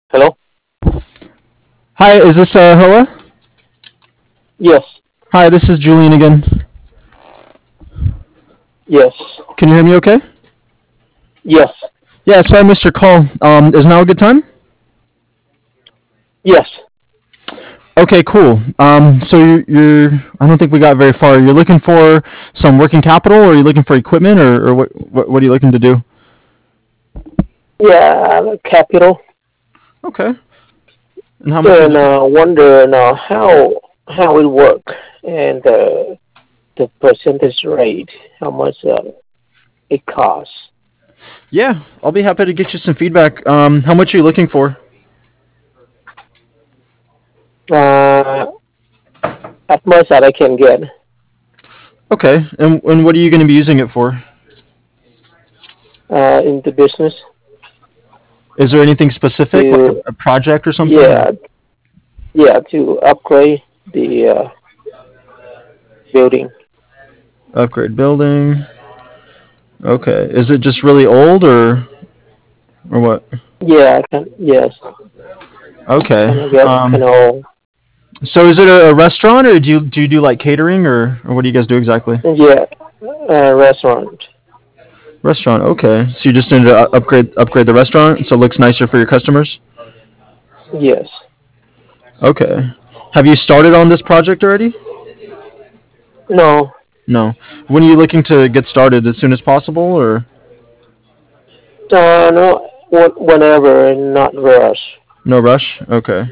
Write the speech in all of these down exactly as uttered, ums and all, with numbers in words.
Hello? Hi, is this uh Hoa? Yes. Hi, this is Julian again. Yes. Can you hear me okay? Yes. Yeah, sorry I missed your call. Um, is now a good time? Yes. Okay, cool. Um, so you're, you're I don't think we got very far. You're looking for some working capital, or are you looking for equipment, or, or what, what what are you looking to do? Yeah, capital. Okay. And how much are you And looking? uh, wonder now how how it work and uh, the percentage rate, how much uh, it costs. Yeah, I'll be happy to get you some feedback. Um, how much are you looking for? Uh, as much that I can get Okay, and and what are you going to be using it for? uh, in the business Is there anything specific, like a, to a project or something, or yeah yeah to upgrade the uh, building. upgrade building? Okay, is it just really old, or or what? Yeah, I can, yes, Okay. kind of get kind Um, of old. so is it a, a restaurant, or do you do you do like catering, or, or what do you guys do exactly? Yeah, uh, restaurant. Restaurant. Okay. So you just need to u- upgrade upgrade the restaurant so it looks nicer for your customers. Yes. Okay. Have you started on this project already? No. No. When are you looking to get started? As soon as possible, or Uh, no, wh- whenever, not rush. no rush? Okay.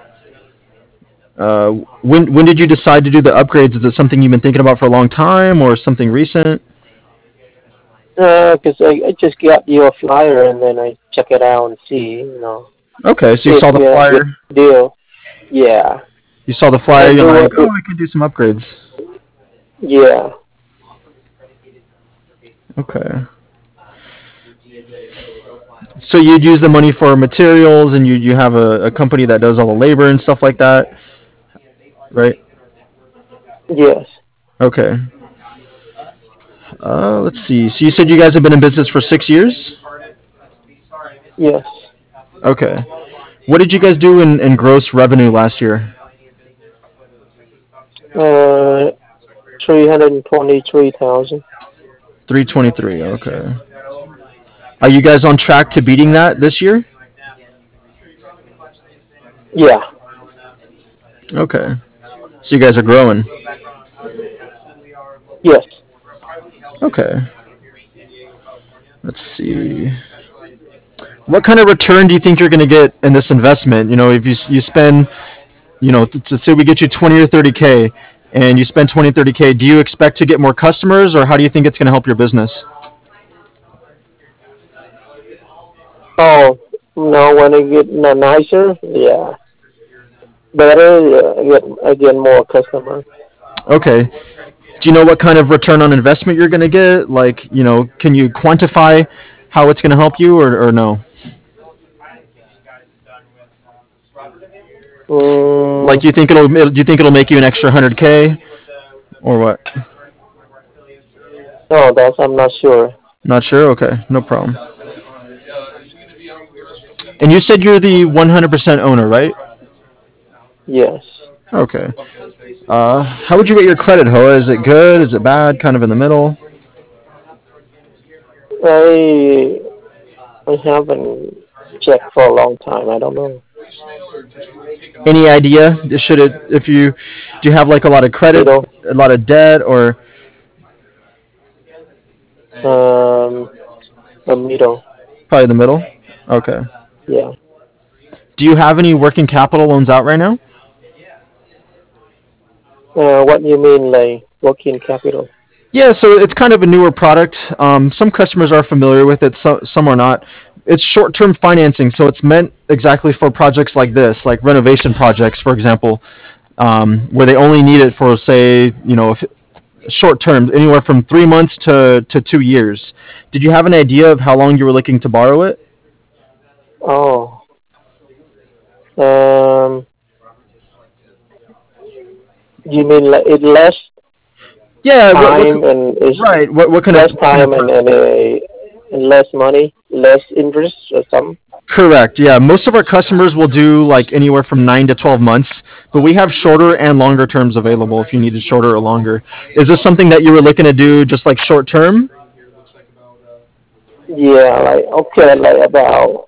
Uh, when when did you decide to do the upgrades? Is it something you've been thinking about for a long time, or something recent? Uh, 'cause I, I just got your flyer and then I check it out and see, you know, Okay. So you if saw the we have a good flyer. deal. Yeah, You saw the flyer. and You're do like, it. oh, it we can do some upgrades. yeah, Okay. So you'd use the money for materials, and you you have a, a company that does all the labor and stuff like that, right? yes, Okay. Uh, let's see. So you said you guys have been in business for six years. yes. Okay. What did you guys do in, in gross revenue last year? Uh, three hundred twenty-three thousand. Three twenty three. Okay. Are you guys on track to beating that this year? Yeah, Okay. So you guys are growing. yes. Okay. Let's see. What kind of return do you think you're going to get in this investment? You know, if you you spend, you know, to say we get you twenty or thirty k, and you spend twenty thirty k, do you expect to get more customers, or how do you think it's going to help your business? Oh, no, when it get n- nicer, yeah, better. Yeah, I get I get more customers. Okay. Do you know what kind of return on investment you're going to get? Like, you know, can you quantify how it's going to help you, or, or no? Like, Mm, do you think it'll do you think it'll make you an extra one hundred k, or what? no, that's I'm not sure. Not sure. Okay, no problem. And you said you're the one hundred percent owner, right? Yes, Okay. Uh, how would you rate your credit, Hoa? Is it good? Is it bad? Kind of in the middle? I I haven't checked for a long time. I don't know. Any idea? Should it, if you, do you have like a lot of credit, Middle. a lot of debt, or Um, a middle. probably the middle? Okay. Yeah. Do you have any working capital loans out right now? Uh, what you mean, like working capital? Yeah, so it's kind of a newer product. Um, some customers are familiar with it, so, some are not. It's short-term financing, so it's meant exactly for projects like this, like renovation projects, for example, um, where they only need it for, say, you know, short term, anywhere from three months to, to two years. Did you have an idea of how long you were looking to borrow it? Oh, um, you mean like it less Yeah. What what time and is right? What what kind of less what kind of time time? and and, uh, and less money, less interest or something? Correct. Yeah, most of our customers will do like anywhere from nine to twelve months, but we have shorter and longer terms available if you needed shorter or longer. Is this something that you were looking to do just like short term? Yeah, like okay, like about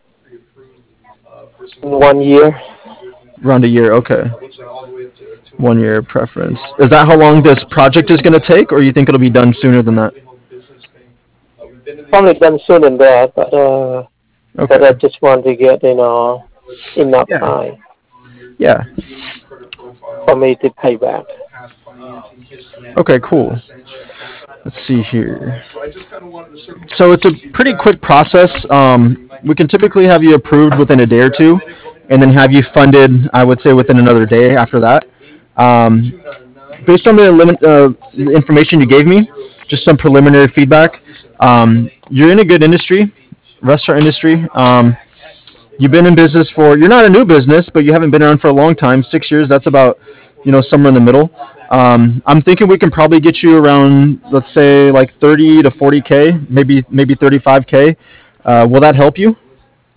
one year. Around a year. Okay. One year preference. Is that how long this project is going to take, or you think it'll be done sooner than that? Probably done soon than that, but uh, but I Okay. just want to get you know enough Yeah. time Yeah. for me to pay back. Okay, cool. Let's see here. So it's a pretty quick process. Um, we can typically have you approved within a day or two, and then have you funded, I would say, within another day after that. Um, Based on the limit, uh, the information you gave me, just some preliminary feedback. Um, you're in a good industry, restaurant industry. Um, you've been in business for. You're not a new business, but you haven't been around for a long time. Six years. That's about, you know, somewhere in the middle. Um, I'm thinking we can probably get you around, let's say, like thirty to forty k, maybe maybe thirty-five k. Uh, will that help you,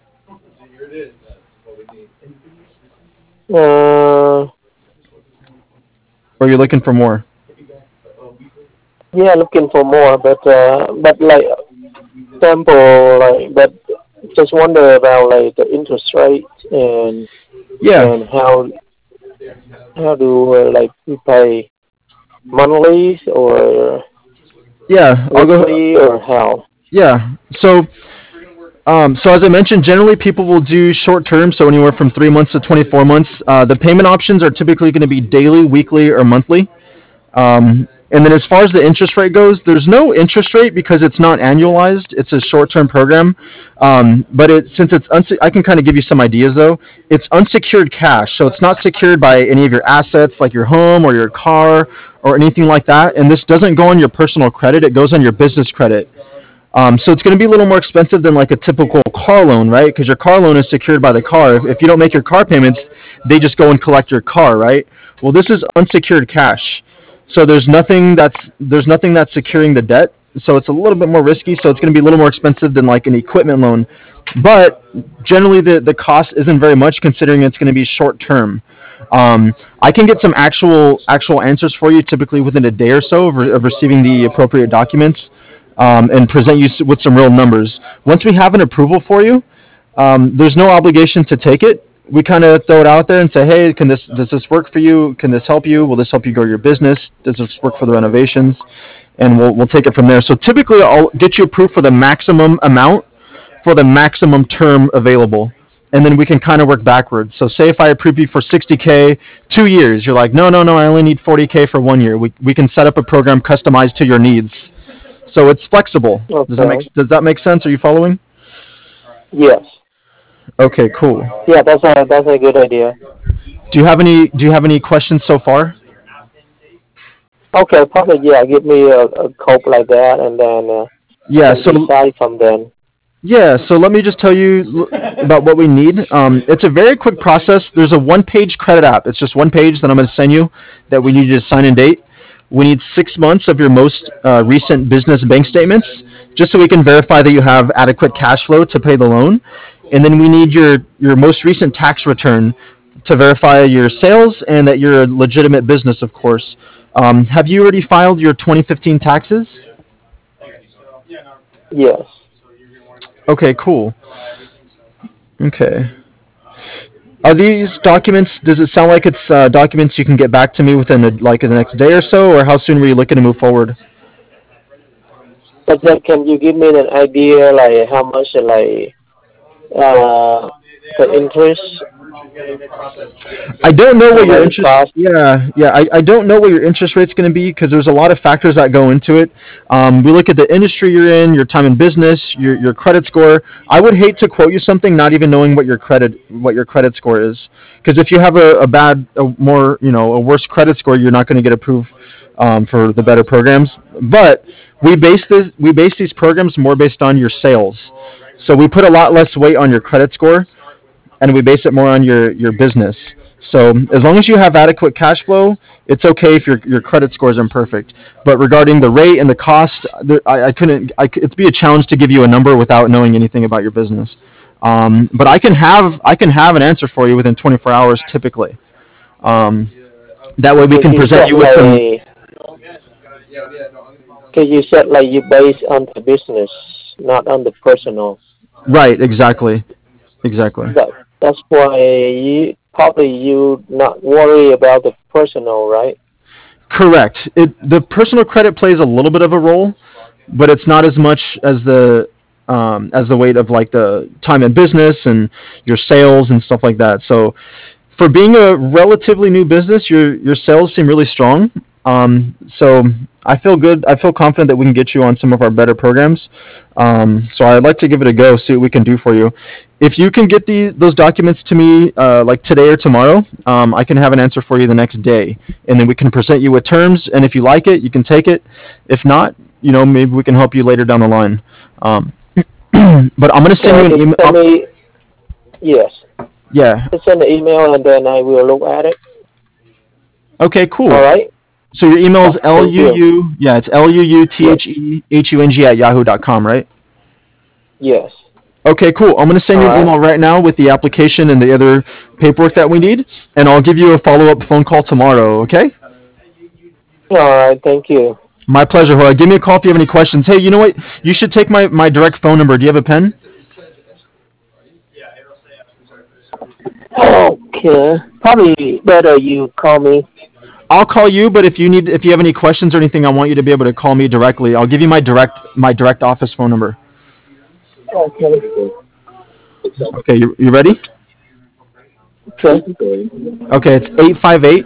Uh, or you're looking for more? yeah, looking for more, but uh, but like example, like but just wonder about like the interest rate and Yeah, and how how do uh, like we pay monthly or yeah. I'll go. weekly or how? Yeah. So Um, so as I mentioned, generally people will do short term, so anywhere from three months to twenty-four months. Uh, the payment options are typically going to be daily, weekly, or monthly. Um, and then as far as the interest rate goes, there's no interest rate because it's not annualized. It's a short term program. Um, but it since it's unse- I can kind of give you some ideas though. It's unsecured cash, so it's not secured by any of your assets like your home or your car or anything like that. And this doesn't go on your personal credit; it goes on your business credit. Um, so it's going to be a little more expensive than like a typical car loan, right? Because your car loan is secured by the car. If, if you don't make your car payments, they just go and collect your car, right? Well, this is unsecured cash, so there's nothing that's there's nothing that's securing the debt. So it's a little bit more risky. So it's going to be a little more expensive than like an equipment loan, but generally the the cost isn't very much considering it's going to be short term. Um, I can get some actual actual answers for you, typically within a day or so of, re- of receiving the appropriate documents, um, and present you s- with some real numbers. Once we have an approval for you, um, there's no obligation to take it. We kind of throw it out there and say, hey, can this does this work for you? Can this help you? Will this help you grow your business? Does this work for the renovations? And we'll we'll take it from there. So typically, I'll get you approved for the maximum amount for the maximum term available. And then we can kind of work backwards. So say if I approve you for sixty k, two years, you're like, no, no, no, I only need forty k for one year. We, we can set up a program customized to your needs. So it's flexible. Does that make Okay. does that make sense? Are you following? Yes. Okay, cool. Yeah, that's a that's a good idea. Do you have any do you have any questions so far? Okay, probably yeah. Give me a, a cope like that, and then uh, Yeah, then so decide from then. yeah, so let me just tell you about what we need. Um, it's a very quick process. There's a one-page credit app. It's just one page that I'm going to send you that we need you to sign and date. We need six months of your most uh, recent business bank statements, just so we can verify that you have adequate cash flow to pay the loan. And then we need your your most recent tax return to verify your sales and that you're a legitimate business, of course. Um, have you already filed your twenty fifteen taxes? Yes. Okay, cool. Okay. Are these documents? Does it sound like it's uh, documents you can get back to me within a, like the next day or so, or how soon were you looking to move forward? But then, can you give me an idea like how much like uh the interest I don't know what and your then the interest. cost? Yeah, yeah. I, I don't know what your interest rate's going to be because there's a lot of factors that go into it. Um, we look at the industry you're in, your time in business, your your credit score. I would hate to quote you something not even knowing what your credit what your credit score is, because if you have a, a bad, a more you know a worse credit score, you're not going to get approved um, for the better programs. But we base this we base these programs more based on your sales. So we put a lot less weight on your credit score and we base it more on your your business. So as long as you have adequate cash flow, it's okay if your your credit score is imperfect. But regarding the rate and the cost, there, I, I couldn't. I, it'd be a challenge to give you a number without knowing anything about your business. Um, but I can have I can have an answer for you within twenty-four hours typically. Um, that way we Because can you present said you with some. like, because you said like you base on the business, not on the personal. Right, exactly, exactly. That that's why you probably you not worry about the personal, right? Correct. It the personal credit plays a little bit of a role, but it's not as much as the um, as the weight of like the time in business and your sales and stuff like that. So for being a relatively new business, your your sales seem really strong. Um, so I feel good. I feel confident that we can get you on some of our better programs. Um, so I'd like to give it a go, see what we can do for you. If you can get the those documents to me uh, like today or tomorrow, um, I can have an answer for you the next day, and then we can present you with terms. And if you like it, you can take it. If not, you know, maybe we can help you later down the line. Um, but I'm gonna send Yeah, you an just email. send Uh, me yes. yeah. Just send the email and then I will look at it. Okay. All Cool. right. So your email Oh, is l thank u you. u yeah, it's l u u t Yes. h e h u n g at yahoo dot com, right? Yes. Okay, cool. I'm gonna send All you an right. email right now with the application and the other paperwork that we need, and I'll give you a follow up phone call tomorrow. Okay? All right. Thank you. My pleasure, Hoya. Give me a call if you have any questions. Hey, you know what? You should take my my direct phone number. Do you have a pen? Okay. Probably better you call me. I'll call you, but if you need if you have any questions or anything, I want you to be able to call me directly. I'll give you my direct my direct office phone number. Okay. Okay, you you ready? Okay. Okay, it's eight five eight.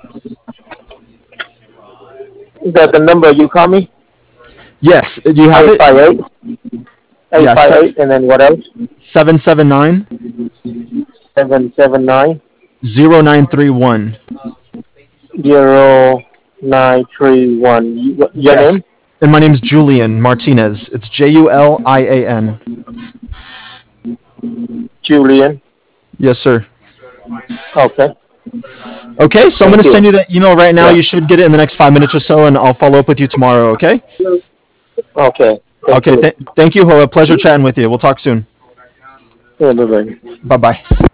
Is that the number you call me? Yes, do you have Eight it? five eight. Eight Yeah, five se- eight, and then what else? seven seven nine Seven seven nine zero nine three one. zero nine three one. Your Yes. name? And my name's Julian Martinez. It's J U L I A N. Julian. Yes, sir. Okay. Okay, so I'm Thank going to you. send you that email right now. Yeah. You should get it in the next five minutes or so, and I'll follow up with you tomorrow, okay? Okay. Thank Okay, you. th- thank you, Hoa. Pleasure chatting with you. We'll talk soon. Yeah, bye bye. Bye bye.